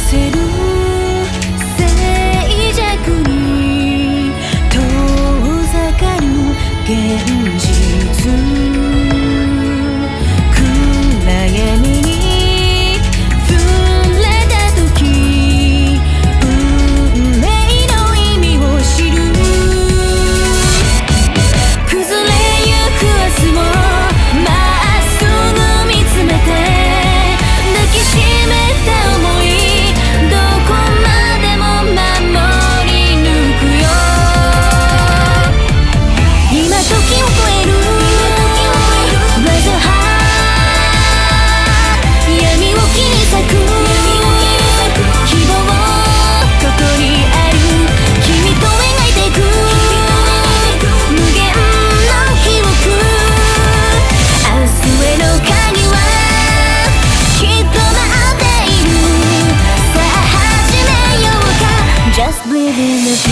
せる静寂に遠ざかる現実、暗闇に触れた時運命の意味を知る。崩れゆく明日もまっすぐ見つめて抱きしめた想い、どこまでも守り抜くよ。今時を超える Rise high、 闇を切り裂く希望ここにある。君と描いていく無限の記憶、明日への鍵はきっと待っている。さあ始めようか Just live in the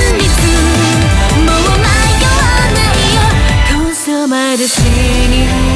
future。The city